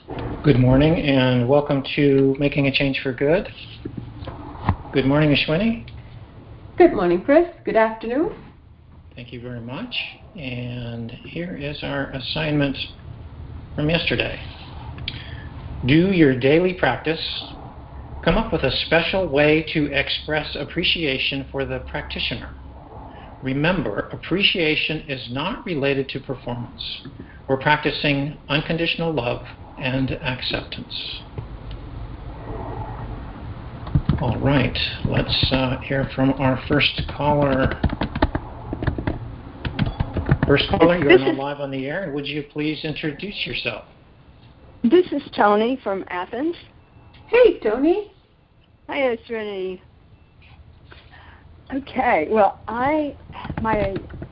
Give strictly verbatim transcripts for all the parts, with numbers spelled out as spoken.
Good morning and welcome to Making a Change for Good. Good morning, Ashwini. Good morning, Chris. Good afternoon. Thank you very much. And here is our assignment from yesterday. Do your daily practice. Come up with a special way to express appreciation for the practitioner. Remember, appreciation is not related to performance. We're practicing unconditional love and acceptance. All right, let's uh, hear from our first caller. First caller, you're this now is, live on the air. Would you please introduce yourself? This is Tony from Athens. Hey, Tony. Hi, Ashwini. Okay, well, I my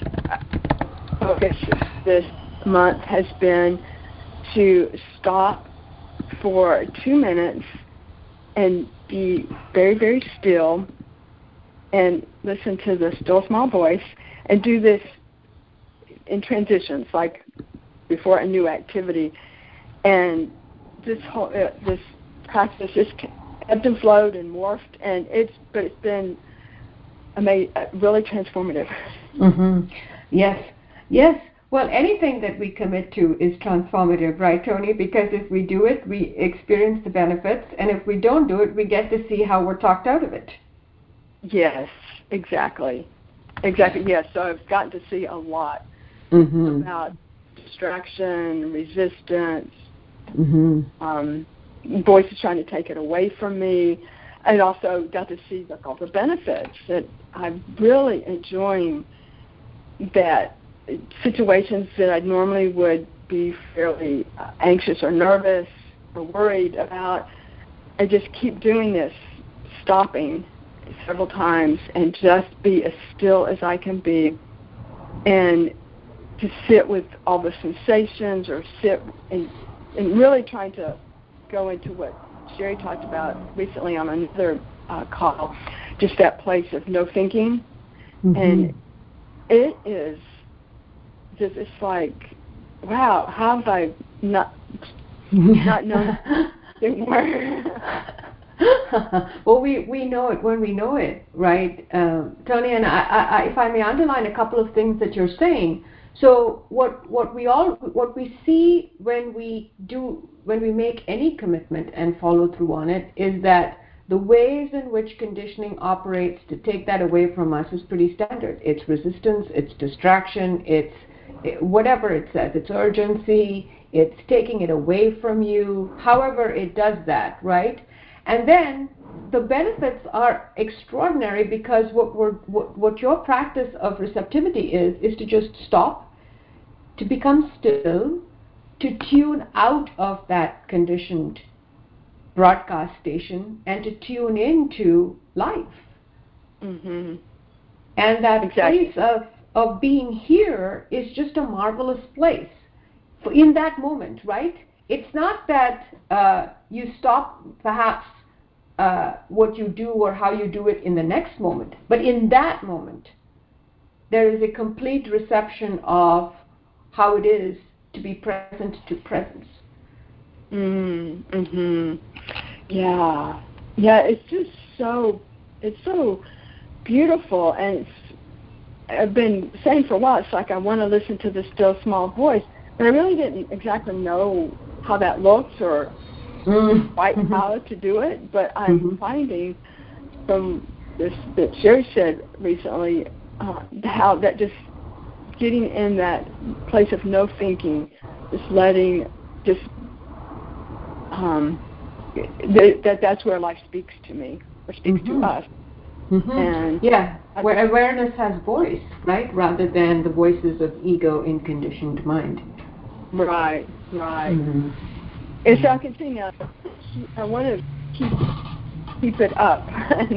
focus this month has been to stop for two minutes and be very, very still and listen to the still small voice and do this in transitions, like before a new activity. And this whole uh, this practice just ebbed and flowed and morphed, and it's but it's been ama- really transformative. Mm-hmm. Yes, yes. Well, anything that we commit to is transformative, right, Tony? Because if we do it, we experience the benefits, and if we don't do it, we get to see how we're talked out of it. Yes, exactly. Exactly, yes. So I've gotten to see a lot mm-hmm. about distraction, resistance, mm-hmm. um, voices trying to take it away from me, and also got to see like, all the benefits that I'm really enjoying, that situations that I normally would be fairly uh, anxious or nervous or worried about, I just keep doing this, stopping several times and just be as still as I can be and to sit with all the sensations or sit and, and really trying to go into what Sherry talked about recently on another uh, call, just that place of no thinking. Mm-hmm. And it is just, it's like, wow, how have I not, not known anymore? Well, we, we know it when we know it, right, um, Tony? And I, I, if I may underline a couple of things that you're saying. So what what we all what we see when we do when we make any commitment and follow through on it is that the ways in which conditioning operates to take that away from us is pretty standard. It's resistance, it's distraction, it's whatever it says, it's urgency, it's taking it away from you. However, it does that, right? And then the benefits are extraordinary because what we're what, what your practice of receptivity is is to just stop, to become still, to tune out of that conditioned broadcast station and to tune into life. Mm-hmm. And that exactly. place of, of being here is just a marvelous place for in that moment, right? It's not that uh, you stop perhaps uh, what you do or how you do it in the next moment, but in that moment there is a complete reception of how it is to be present to presence. Mm-hmm. Yeah. Yeah, it's just so, it's so beautiful. And it's, I've been saying for a while, it's like I want to listen to the still small voice, but I really didn't exactly know how that looks or mm-hmm. quite how to do it. But I'm mm-hmm. finding from this that Sherry said recently, uh, how that just getting in that place of no thinking, just letting, just um, th- that that's where life speaks to me or speaks mm-hmm. to us. Mm-hmm. And yeah, where awareness has voice, right, rather than the voices of ego in conditioned mind. Right, right. Mm-hmm. And so I can see now, I want to keep keep it up.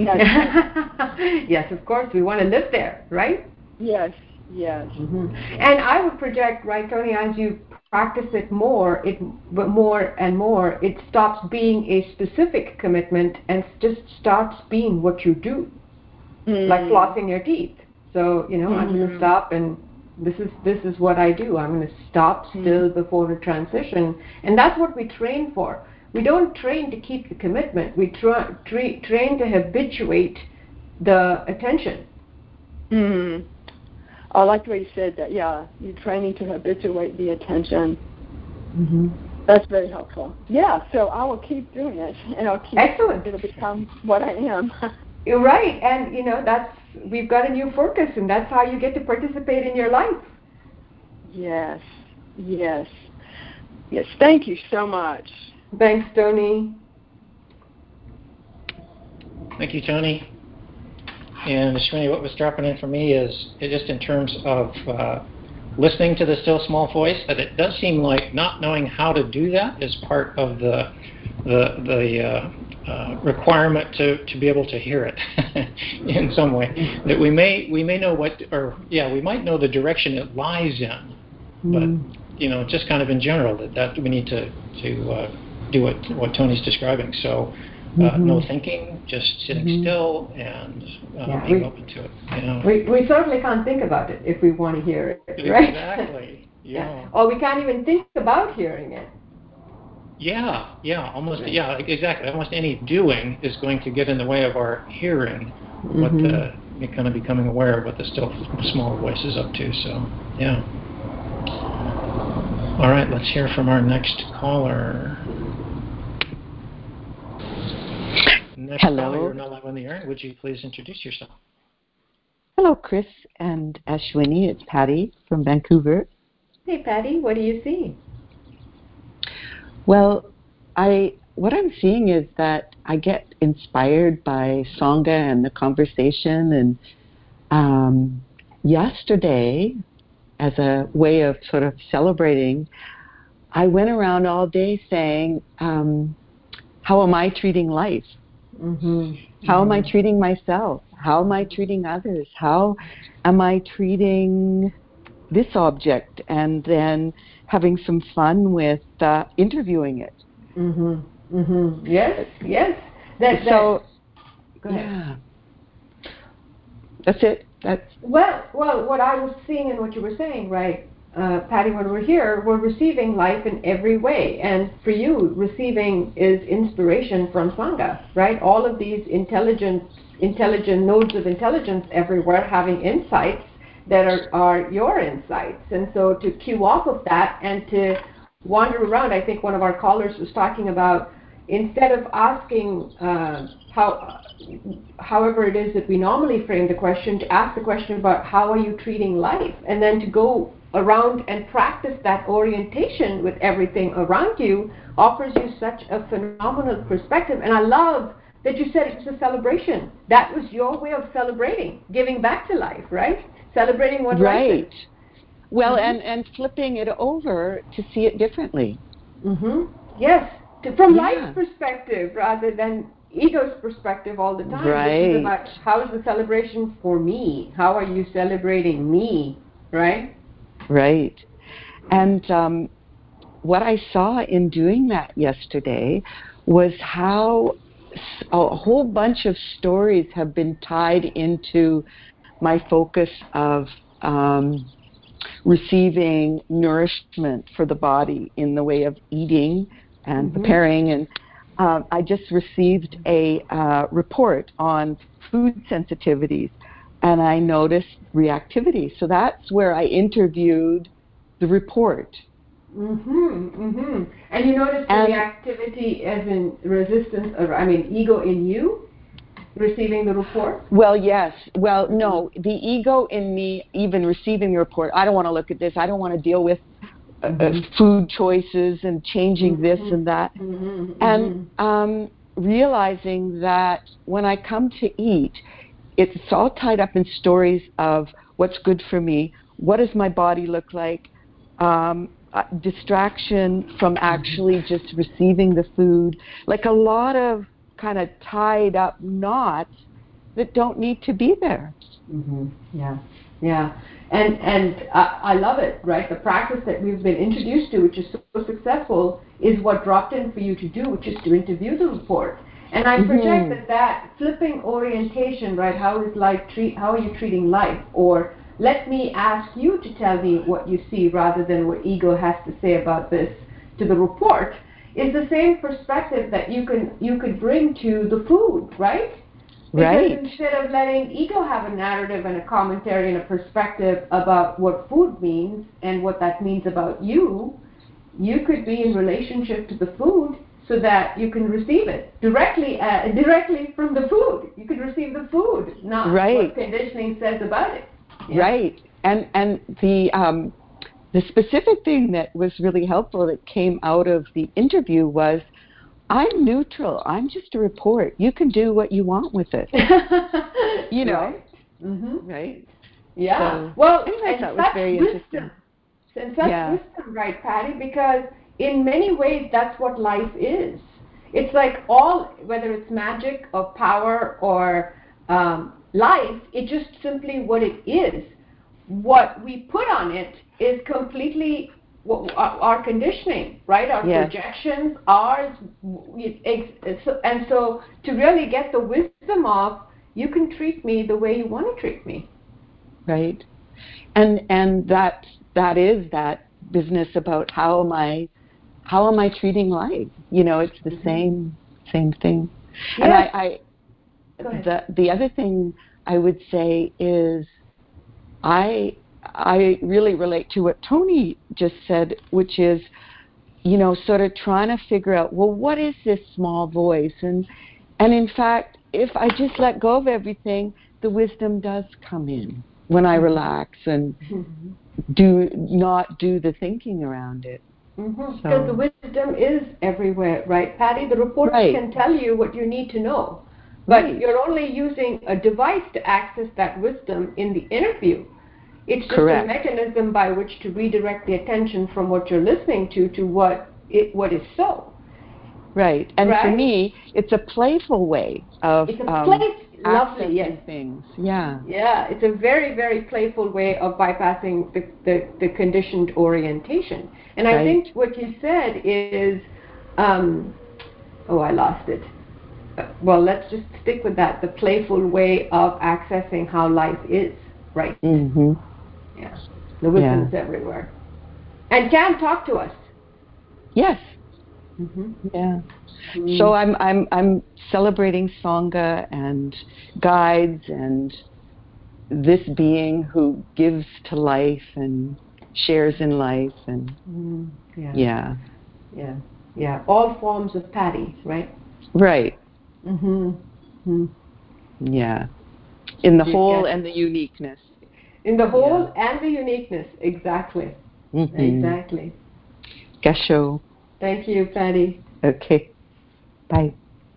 Yes, of course, we want to live there, right? Yes, yes. Mm-hmm. And I would project, right, Tony, as you practice it more, it more and more, it stops being a specific commitment and just starts being what you do, mm. like flossing your teeth. So, you know, mm-hmm. I'm going to stop and This is this is what I do. I'm going to stop still mm-hmm. before a transition, and that's what we train for. We don't train to keep the commitment. We tra- tra- train to habituate the attention. Mm. I like the way you said that. Yeah, you're training to habituate the attention. Mm-hmm. That's very helpful. Yeah, so I will keep doing it, and I'll keep. Excellent. It'll become what I am. You're right, and you know that's we've got a new focus, and that's how you get to participate in your life. Yes, yes, yes. Thank you so much. Thanks, Tony. Thank you, Tony. And Ashwini, what was dropping in for me is just in terms of uh, listening to the still small voice, that it does seem like not knowing how to do that is part of the the the uh, uh, requirement to, to be able to hear it in some way. That we may we may know what, or yeah, we might know the direction it lies in, but mm. you know, just kind of in general that, that we need to to uh, do what what Tony's describing. So. Uh, mm-hmm. No thinking, just sitting mm-hmm. still and uh, yeah, being we, open to it. You know? we, we certainly can't think about it if we want to hear it, right? Exactly. Yeah. yeah. Or we can't even think about hearing it. Yeah, yeah, almost, right. yeah, exactly. Almost any doing is going to get in the way of our hearing, mm-hmm. what the, kind of becoming aware of what the still small voice is up to. So, yeah. All right, let's hear from our next caller. Next Hello. Caller, you're not live on the air. Would you please introduce yourself? Hello, Chris and Ashwini. It's Patty from Vancouver. Hey, Patty. What do you see? Well, I what I'm seeing is that I get inspired by Sangha and the conversation. And um, yesterday, as a way of sort of celebrating, I went around all day saying, um, how am I treating life? Mm-hmm. How mm-hmm. am I treating myself? How am I treating others? How am I treating this object? And then having some fun with uh, interviewing it. Mm-hmm. Mm-hmm. Yes, yes. That, so, that, go ahead. yeah. That's it. That's well, well, what I was seeing and what you were saying, right? Uh, Patty, when we're here, we're receiving life in every way. And for you, receiving is inspiration from Sangha, right? All of these intelligent, intelligent nodes of intelligence everywhere having insights that are, are your insights. And so to cue off of that and to wander around, I think one of our callers was talking about, instead of asking uh, how, however it is that we normally frame the question, to ask the question about how are you treating life, and then to go around and practice that orientation with everything around you offers you such a phenomenal perspective. And I love that you said it was a celebration. That was your way of celebrating, giving back to life, right? Celebrating what right. life is. Well, mm-hmm. and, and flipping it over to see it differently. Mm-hmm. Yes, to, from yeah. life's perspective rather than ego's perspective all the time. Right. This is about how is the celebration for me? How are you celebrating me, right? Right. And um, what I saw in doing that yesterday was how a whole bunch of stories have been tied into my focus of um, receiving nourishment for the body in the way of eating and mm-hmm. preparing. And uh, I just received a uh, report on food sensitivities, and I noticed reactivity. So that's where I interviewed the report. Mm-hmm, mm-hmm. And you noticed the and, reactivity as in resistance, or I mean ego in you? Receiving the report? Well, yes. Well, mm-hmm. no. The ego in me, even receiving the report, I don't want to look at this. I don't want to deal with uh, mm-hmm. uh, food choices and changing mm-hmm. this and that. Mm-hmm. And um, realizing that when I come to eat, it's all tied up in stories of what's good for me, what does my body look like, um, uh, distraction from actually just receiving the food, like a lot of kind of tied up knots that don't need to be there. Mm-hmm. Yeah, yeah, and and I, I love it. Right, the practice that we've been introduced to, which is so successful, is what dropped in for you to do, which is to interview the report. And I project mm-hmm. that that flipping orientation, right? How is life treat? How are you treating life? Or let me ask you to tell me what you see rather than what ego has to say about this to the report, is the same perspective that you can you could bring to the food, right? Because Right. instead of letting ego have a narrative and a commentary and a perspective about what food means and what that means about you, you could be in relationship to the food so that you can receive it directly uh, directly from the food. You could receive the food, not Right. what conditioning says about it. Yeah. Right. And and the um, the specific thing that was really helpful that came out of the interview was, I'm neutral. I'm just a report. You can do what you want with it. You know. Right. Mm-hmm. Right. Yeah. So, well, anyway, and that was such very wisdom. interesting. And such Yeah. wisdom, right, Patty? Because in many ways, that's what life is. It's like all, whether it's magic or power or um, life, it's just simply what it is. What we put on it is completely what, our, our conditioning, right? Our Yes. projections, ours. And so to really get the wisdom of, you can treat me the way you want to treat me. Right. And and that that is that business about how am I how am I treating life? You know, it's the mm-hmm. same same thing. Yes. And I, I Go ahead. the the other thing I would say is I I really relate to what Tony just said, which is, you know, sort of trying to figure out, well, what is this small voice? And and in fact, if I just let go of everything, the wisdom does come in when I relax and mm-hmm. do not do the thinking around it. Mm-hmm. So, because the wisdom is everywhere, right, Patty? The reports right. can tell you what you need to know, but right. you're only using a device to access that wisdom in the interview. It's just Correct. a mechanism by which to redirect the attention from what you're listening to to what it what is so. Right, and right? for me, it's a playful way of it's a um, play- lovely, accessing yes. things. Yeah, yeah, it's a very, very playful way of bypassing the the, the conditioned orientation. And I right. think what you said is, um, oh, I lost it. Well, let's just stick with that. The playful way of accessing how life is, right? Mm-hmm. Yeah, the wisdom yeah. is everywhere, and can talk to us. Yes. Mm-hmm. Yeah. Mm. So I'm I'm I'm celebrating Sangha and guides and this being who gives to life and shares in life and mm, yeah. yeah. Yeah. Yeah. All forms of Patty, right? Right. Mm-hmm. mm-hmm. Yeah. In the you whole and the uniqueness. In the whole yeah. and the uniqueness, exactly. Mm-hmm. Exactly. Gasho. Thank you, Patty. Okay. Bye.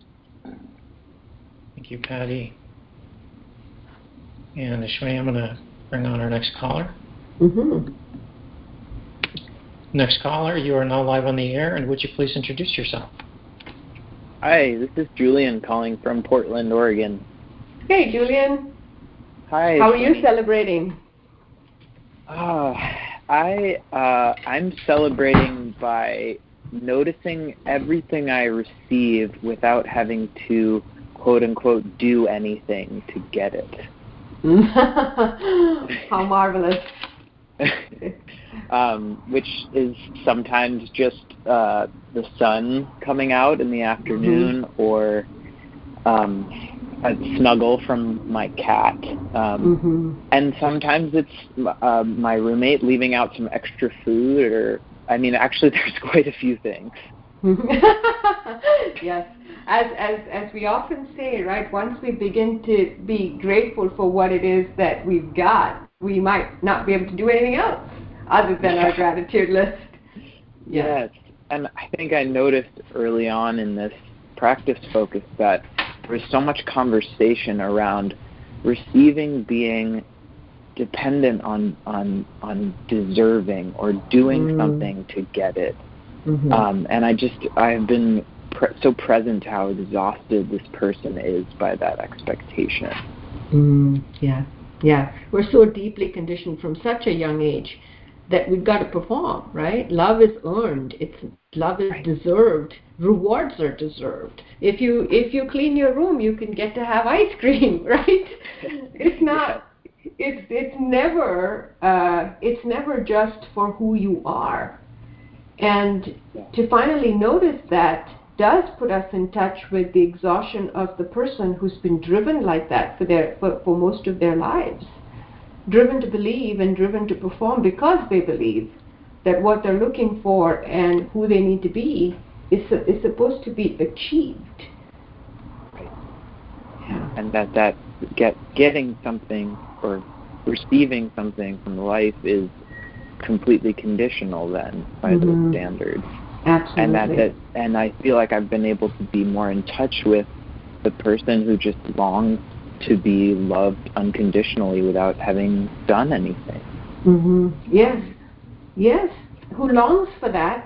Thank you, Patty. And Ashwini, I'm going to bring on our next caller. Mm-hmm. Next caller, you are now live on the air, and would you please introduce yourself? Hi, this is Julian calling from Portland, Oregon. Hey, Julian. Hi. How are you celebrating? Uh, I uh, I'm celebrating by noticing everything I receive without having to quote unquote do anything to get it. How marvelous. um, which is sometimes just uh, the sun coming out in the afternoon, mm-hmm. or um, a snuggle from my cat. Um, mm-hmm. And sometimes it's uh, my roommate leaving out some extra food, or, I mean, actually there's quite a few things. Yes. As, as, as we often say, right, once we begin to be grateful for what it is that we've got, we might not be able to do anything else other than our gratitude list. Yes. yes. And I think I noticed early on in this practice focus that there was so much conversation around receiving being dependent on on, on deserving or doing mm. something to get it. Mm-hmm. Um, and I just, I've been pre- so present to how exhausted this person is by that expectation. Mm, yeah, yeah. We're so deeply conditioned from such a young age that we've got to perform, right? Love is earned. It's love is right. deserved. Rewards are deserved. If you if you clean your room, you can get to have ice cream, right? It's not. it's it's never uh, it's never just for who you are, and to finally notice that does put us in touch with the exhaustion of the person who's been driven like that for their for, for most of their lives, driven to believe and driven to perform because they believe that what they're looking for and who they need to be is is supposed to be achieved. Right. Yeah. And that that get getting something or receiving something from life is completely conditional then by mm-hmm. those standards. Absolutely. And that, that and I feel like I've been able to be more in touch with the person who just longs to be loved unconditionally without having done anything. Mm-hmm. Yes, yes, who longs for that,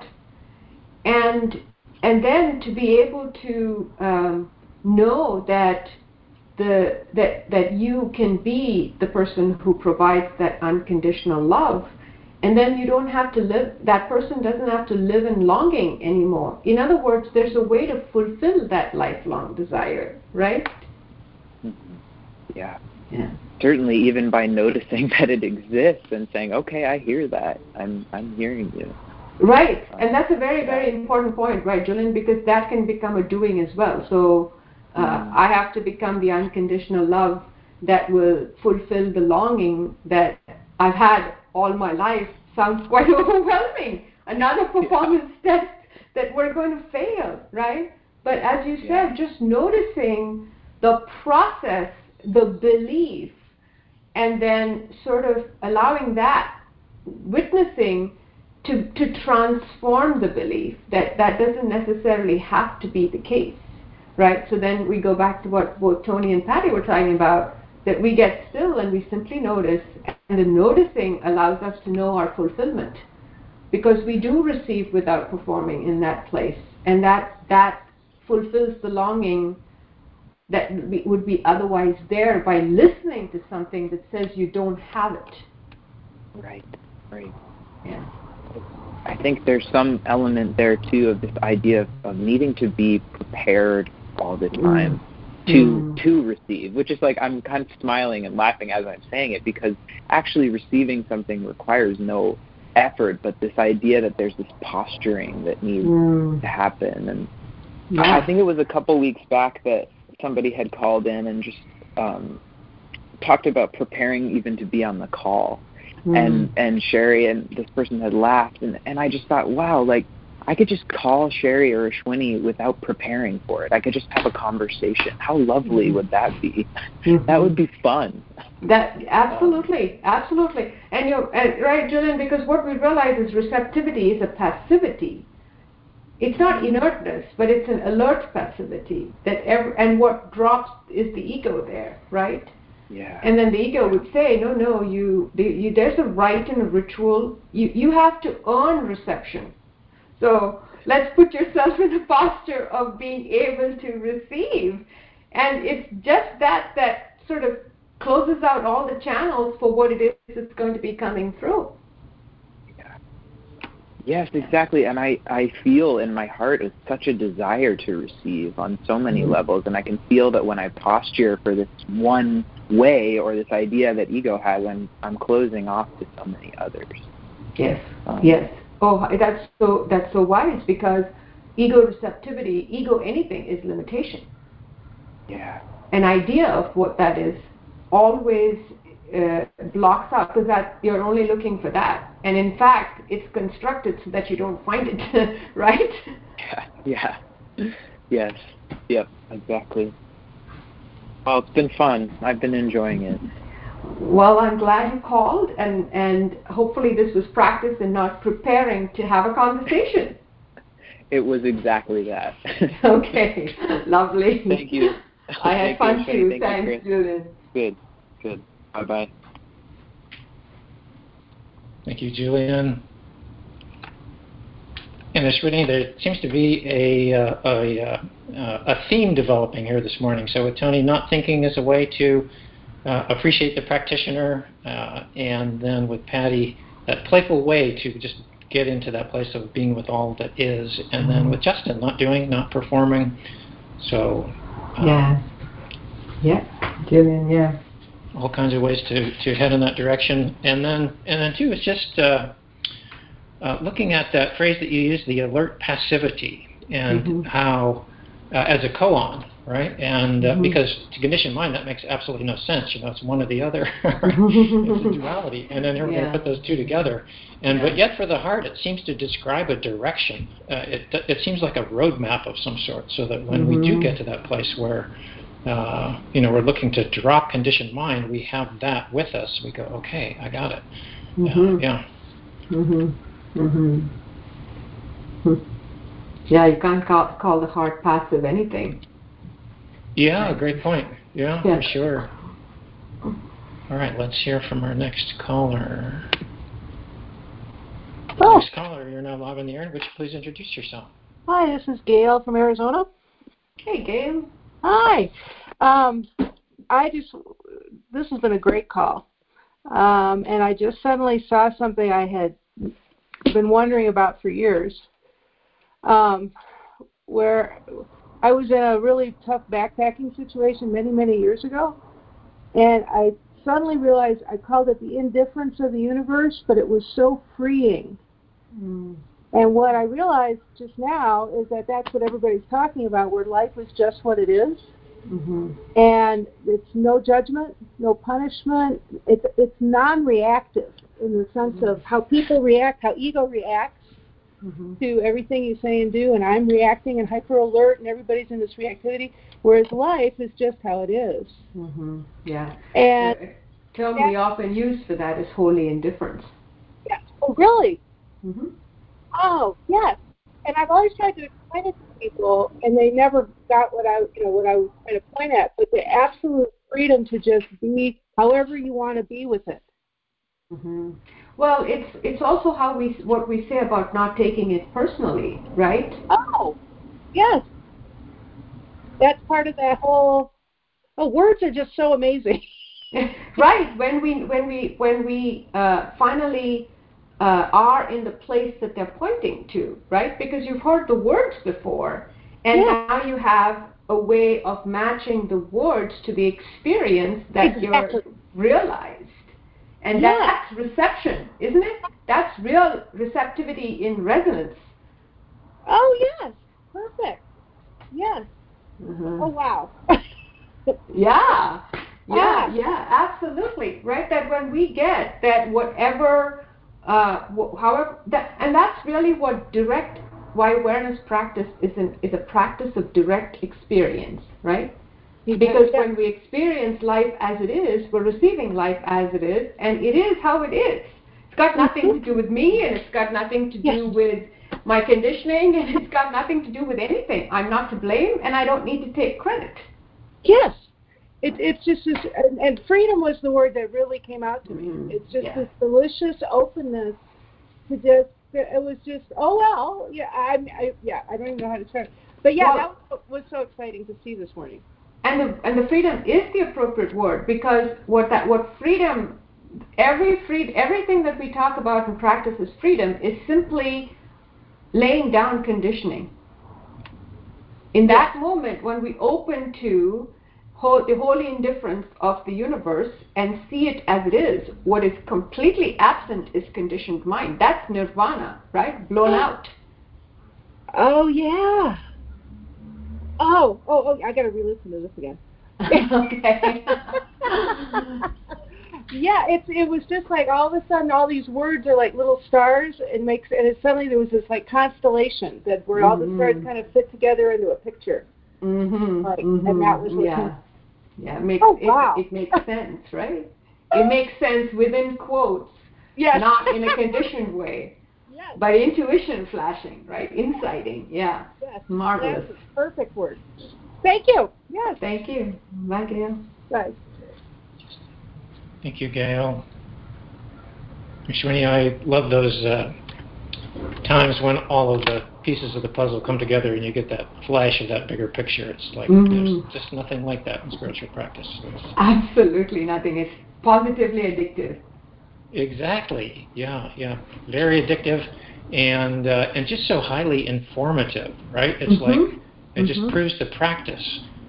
and and then to be able to um, know that the that that you can be the person who provides that unconditional love. And then you don't have to live, that person doesn't have to live in longing anymore. In other words, there's a way to fulfill that lifelong desire, right? Mm-hmm. Yeah. Yeah. Certainly, even by noticing that it exists and saying, okay, I hear that. I'm I'm hearing you. Right. And that's a very, very important point, right, Julian? Because that can become a doing as well. So uh, mm. I have to become the unconditional love that will fulfill the longing that I've had all my life. Sounds quite overwhelming. Another performance yeah. test that we're going to fail, right? But as you yeah. said, just noticing the process, the belief, and then sort of allowing that, witnessing to, to transform the belief that that doesn't necessarily have to be the case, right? So then we go back to what both Tony and Patty were talking about, that we get still and we simply notice, and the noticing allows us to know our fulfillment, because we do receive without performing in that place, and that that fulfills the longing that would be otherwise there by listening to something that says you don't have it. Right, right. Yeah. I think there's some element there too of this idea of, of needing to be prepared all the time. Mm. to mm. to receive, which is like I'm kind of smiling and laughing as I'm saying it, because actually receiving something requires no effort, but this idea that there's this posturing that needs mm. to happen. And yeah. I think it was a couple weeks back that somebody had called in and just um, talked about preparing even to be on the call. Mm. And and Sherry and this person had laughed, and, and I just thought, wow, like I could just call Sherry or Ashwini without preparing for it. I could just have a conversation. How lovely would that be? Mm-hmm. That would be fun. That absolutely, um, absolutely. And you're and, right, Julian, because what we realize is receptivity is a passivity. It's not inertness, but it's an alert passivity. That every, and what drops is the ego there, right? Yeah. And then the ego would say, no, no, you, the, you there's a rite and a ritual. You you have to earn reception. So let's put yourself in a posture of being able to receive. And it's just that that sort of closes out all the channels for what it is that's going to be coming through. Yeah. Yes, exactly. And I, I feel in my heart it's such a desire to receive on so many mm-hmm. levels. And I can feel that when I posture for this one way or this idea that ego has, I'm, I'm closing off to so many others. Yes, um, yes. Oh, that's so that's so wise, because ego receptivity, ego anything is limitation. Yeah. An idea of what that is always uh, blocks out, because that you're only looking for that, and in fact, it's constructed so that you don't find it, right? Yeah. Yeah. Yes. Yep. Exactly. Well, it's been fun. I've been enjoying it. Well, I'm glad you called, and, and hopefully this was practice and not preparing to have a conversation. It was exactly that. Okay, lovely. Thank you. I had Thank fun you, too. Thank Thanks, you, Julian. Good, good. Bye-bye. Thank you, Julian. And Ashwini, there seems to be a, uh, a, uh, a theme developing here this morning. So with Tony, not thinking as a way to Uh, appreciate the practitioner, uh, and then with Patty, that playful way to just get into that place of being with all that is, and then with Justin, not doing, not performing. So, um, yeah, yeah, Julian, yeah. all kinds of ways to, to head in that direction. And then, and then too, it's just uh, uh, looking at that phrase that you use, the alert passivity, and mm-hmm. how, uh, as a koan, right? And uh, mm-hmm. because to conditioned mind, that makes absolutely no sense. You know, it's one or the other. It's a duality. And then we're yeah. going to put those two together. And yeah. But yet for the heart, it seems to describe a direction. Uh, it, it seems like a roadmap of some sort, so that when mm-hmm. we do get to that place where Uh, you know, we're looking to drop conditioned mind, we have that with us. We go, okay, I got it. Mm-hmm. Uh, yeah. Mm-hmm. Mm-hmm. Yeah, you can't call, call the heart passive anything. Yeah, right. Great point. Yeah, yeah, for sure. All right, let's hear from our next caller. Oh. Next caller, you're now live on the air. Would you please introduce yourself? Hi, this is Gail from Arizona. Hey, Gail. Hi. Um, I just, this has been a great call. Um, and I just suddenly saw something I had been wondering about for years, um, where I was in a really tough backpacking situation many, many years ago. And I suddenly realized I called it the indifference of the universe, but it was so freeing. Mm. And what I realized just now is that that's what everybody's talking about, where life is just what it is. Mm-hmm. And it's no judgment, no punishment. It's it's non-reactive in the sense mm-hmm. of how people react, how ego reacts mm-hmm. to everything you say and do, and I'm reacting and hyper alert, and everybody's in this reactivity. Whereas life is just how it is. Mm-hmm. Yeah. And the term we often use for that is holy indifference. Yeah. Oh, really? Mm-hmm. Oh, yes. And I've always tried to explain it to people, and they never got what I, you know, what I was trying to point at. But the absolute freedom to just be however you want to be with it. Mm-hmm. Well, it's it's also how we what we say about not taking it personally, right? Oh, yes. That's part of that whole. Oh, words are just so amazing. Right. When we when we when we uh, finally. Uh, are in the place that they're pointing to, right? Because you've heard the words before, and yeah. now you have a way of matching the words to the experience that exactly. you're realized. And yeah. that's reception, isn't it? That's real receptivity in resonance. Oh, yes. Perfect. Yes. Mm-hmm. Oh, wow. yeah. Yeah, ah. yeah, absolutely. Right? That when we get that whatever Uh, however, that, and that's really what direct, why awareness practice is, an, is a practice of direct experience, right? Because yeah. when we experience life as it is, we're receiving life as it is, and it is how it is. It's got nothing to do with me, and it's got nothing to do yes. with my conditioning, and it's got nothing to do with anything. I'm not to blame, and I don't need to take credit. Yes. It, it's just this, and, and freedom was the word that really came out to me. Mm, it's just yeah. this delicious openness to just, it was just, oh, well, yeah, I, I yeah, I don't even know how to start. But yeah, well, that was so exciting to see this morning. And the, and the freedom is the appropriate word, because what that what freedom, every free, everything that we talk about and practice as freedom is simply laying down conditioning. In that yeah. moment, when we open to whole, the holy indifference of the universe and see it as it is, what is completely absent is conditioned mind. That's nirvana, right? Blown out. Oh, yeah. Oh, oh, oh, I got to re-listen to this again. Okay. yeah, it's it was just like all of a sudden all these words are like little stars, and makes and it, suddenly there was this like constellation that where mm-hmm. all the stars kind of fit together into a picture. Mm-hmm. Like, mm-hmm. and that was what yeah, yeah. It makes oh, wow. it, it makes sense, right? It makes sense within quotes, yes. not in a conditioned way. Yes. But intuition flashing, right? Inciting, yeah. Yes. Marvelous. That's a perfect word. Thank you. Yes. Thank you. Bye, Gail. Bye. Thank you, Gail. Shwini, I love those uh, times when all of the pieces of the puzzle come together and you get that flash of that bigger picture. It's like mm-hmm. there's just nothing like that in spiritual practice. Absolutely nothing. It's positively addictive. Exactly. Yeah, yeah. Very addictive, and uh, and just so highly informative, right? It's mm-hmm. like it just mm-hmm. proves the practice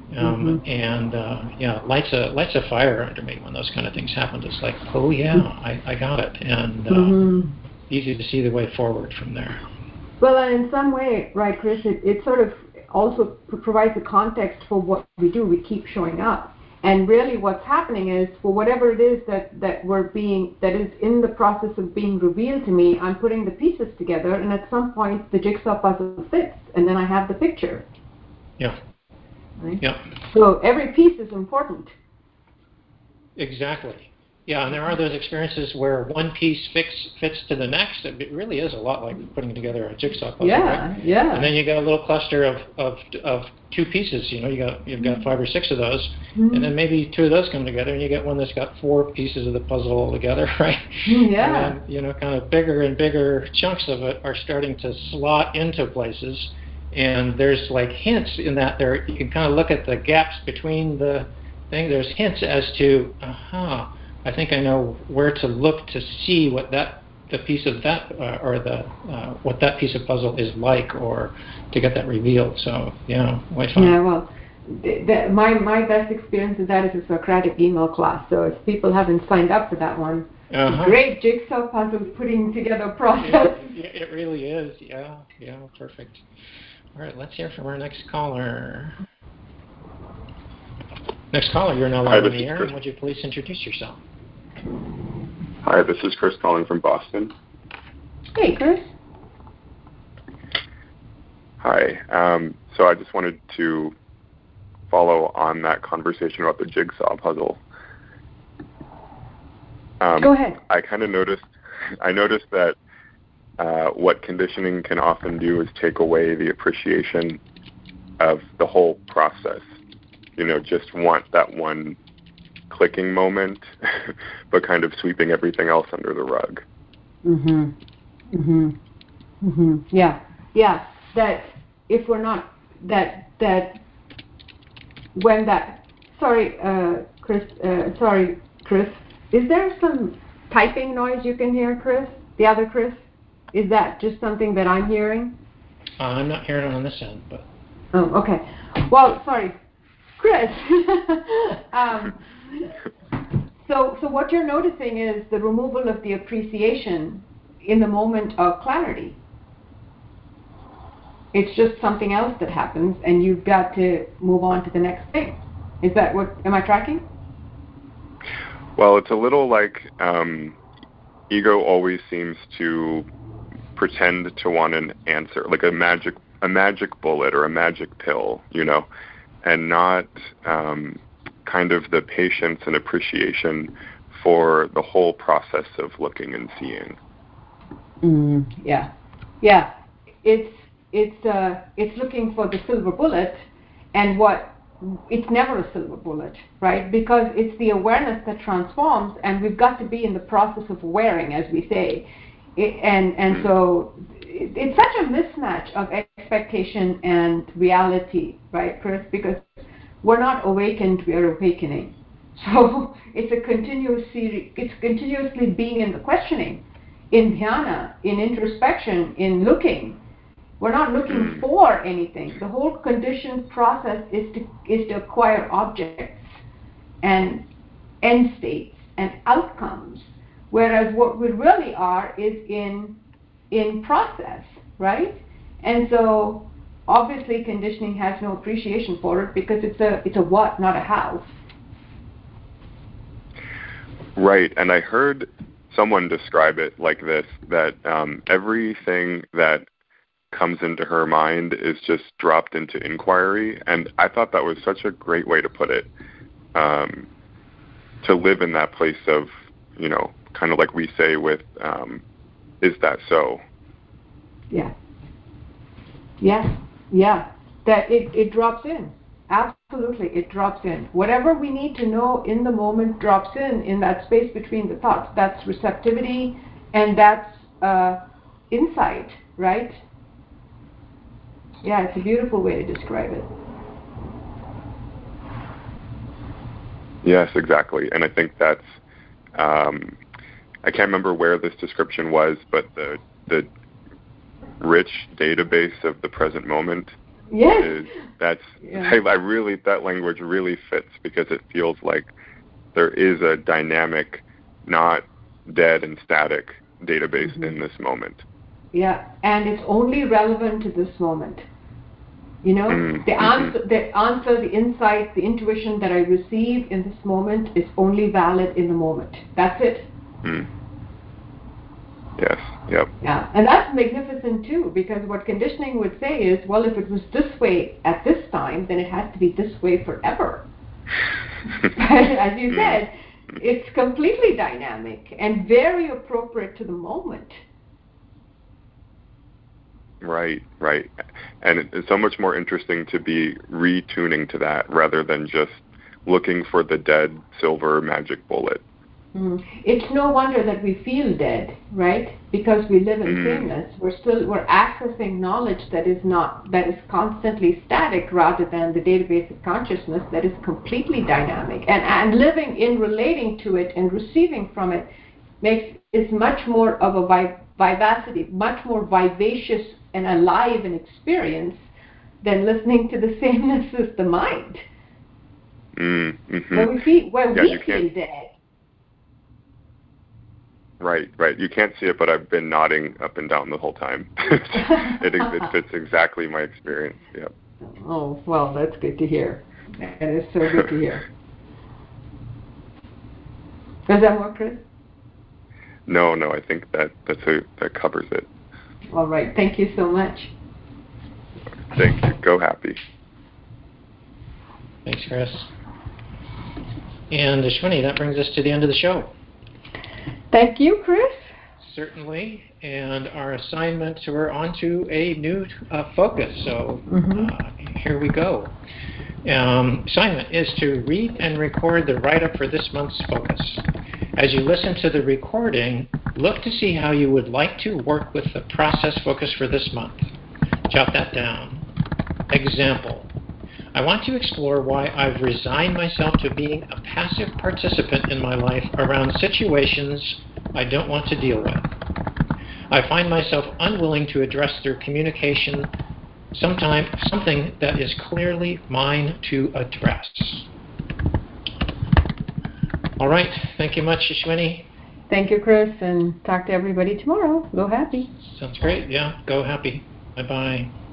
Um, Mm-hmm. and uh, yeah, lights a lights a fire under me when those kind of things happen. It's like, oh yeah, I, I got it, and uh, Mm-hmm. easy to see the way forward from there. Well, and in some way, right, Chris, it, it sort of also p- provides a context for what we do. We keep showing up. And really what's happening is, for whatever it is that, that we're being, that is in the process of being revealed to me, I'm putting the pieces together, and at some point the jigsaw puzzle fits, and then I have the picture. Yeah. Right? Yeah. So every piece is important. Exactly. Yeah, and there are those experiences where one piece fits fits to the next. It really is a lot like putting together a jigsaw puzzle, Yeah, right? yeah. And then you got a little cluster of, of of two pieces. You know, you got you've got five or six of those, Mm-hmm. and then maybe two of those come together, and you get one that's got four pieces of the puzzle all together, right? Yeah. And then, you know, kind of bigger and bigger chunks of it are starting to slot into places, and there's like hints in that there. You can kind of look at the gaps between the thing. There's hints as to, aha. I think I know where to look to see what that the piece of that uh, or the uh, what that piece of puzzle is like, or to get that revealed. So yeah, quite fun. Yeah, well, the, the, my my best experience with that is a Socratic email class. So if people haven't signed up for that one, Uh-huh. great jigsaw puzzle putting together process. It, it really is. Yeah, yeah, perfect. All right, let's hear from our next caller. Next caller, you're now live on the air, and would you please introduce yourself? Hi, this is Chris calling from Boston. Hey, Chris. Hi. Um, so I just wanted to follow on that conversation about the jigsaw puzzle. Um, Go ahead. I kind of noticed, I noticed that uh, what conditioning can often do is take away the appreciation of the whole process. You know, just want that one clicking moment, but kind of sweeping everything else under the rug. Mhm. Mhm. Mhm. Yeah. Yeah. That if we're not that that when that sorry, uh, Chris. Uh, sorry, Chris. Is there some typing noise you can hear, Chris? The other Chris? Is that just something that I'm hearing? Uh, I'm not hearing it on this end, but. Oh, okay. Well, sorry, Chris. um, so, so what you're noticing is the removal of the appreciation in the moment of clarity. It's just something else that happens, and you've got to move on to the next thing. Is that what? Am I tracking? Well, it's a little like um, ego always seems to pretend to want an answer, like a magic, a magic bullet or a magic pill, you know, and not um, kind of the patience and appreciation for the whole process of looking and seeing. Mm, yeah, yeah. It's it's uh, it's looking for the silver bullet, and what it's never a silver bullet, right? Because it's the awareness that transforms, and we've got to be in the process of wearing, as we say. It, and and so it, it's such a mismatch of expectation and reality, right, Chris? Because we're not awakened, we are awakening. So it's a continuous series. It's continuously being in the questioning, in dhyana, in introspection, in looking. We're not looking for anything. The whole conditioned process is to is to acquire objects and end states and outcomes. Whereas what we really are is in in process, right? And so obviously conditioning has no appreciation for it because it's a it's a what, not a how. Right, and I heard someone describe it like this, that um, everything that comes into her mind is just dropped into inquiry, and I thought that was such a great way to put it, um, to live in that place of, you know, kind of like we say with, um, is that so? Yeah. Yeah, yeah, that it, it drops in. Absolutely, it drops in. Whatever we need to know in the moment drops in, in that space between the thoughts. That's receptivity, and that's uh, insight, right? Yeah, it's a beautiful way to describe it. Yes, exactly. And I think that's, um, I can't remember where this description was, but the the rich database of the present moment Yes. is that's Yeah. I, I really that language really fits because it feels like there is a dynamic, not dead and static database Mm-hmm. in this moment. Yeah, and it's only relevant to this moment. You know, Mm-hmm. the answer, the answer, the insight, the intuition that I receive in this moment is only valid in the moment. That's it. Mm. Yes. Yep. Yeah, and that's magnificent too, because what conditioning would say is, well, if it was this way at this time, then it has to be this way forever. As you said, it's completely dynamic and very appropriate to the moment. Right, right. And it- it's so much more interesting to be retuning to that rather than just looking for the dead silver magic bullet. Mm. It's no wonder that we feel dead, right? Because we live in Mm. sameness. We're still we're accessing knowledge that is not that is constantly static, rather than the database of consciousness that is completely dynamic. And and living in, relating to it, and receiving from it makes is much more of a vi- vivacity, much more vivacious and alive an experience than listening to the sameness of the mind. Mm. Mm-hmm. When we feel when Yeah, we you feel can't. dead. Right, right. You can't see it, but I've been nodding up and down the whole time. it, it fits exactly my experience. Yep. Oh, well, that's good to hear. That is so good to hear. Does that work, Chris? No, no. I think that that's a, that covers it. All right. Thank you so much. Thank you. Go happy. Thanks, Chris. And Ashwini, that brings us to the end of the show. Thank you, Chris. Certainly. And our assignment, we're on to a new uh, focus. So mm-hmm. uh, here we go. Um, assignment is to read and record the write-up for this month's focus. As you listen to the recording, look to see how you would like to work with the process focus for this month. Jot that down. Example. I want to explore why I've resigned myself to being a passive participant in my life around situations I don't want to deal with. I find myself unwilling to address through communication sometime, something that is clearly mine to address. All right. Thank you much, Ashwini. Thank you, Chris, and talk to everybody tomorrow. Go happy. Sounds great. Yeah, go happy. Bye-bye.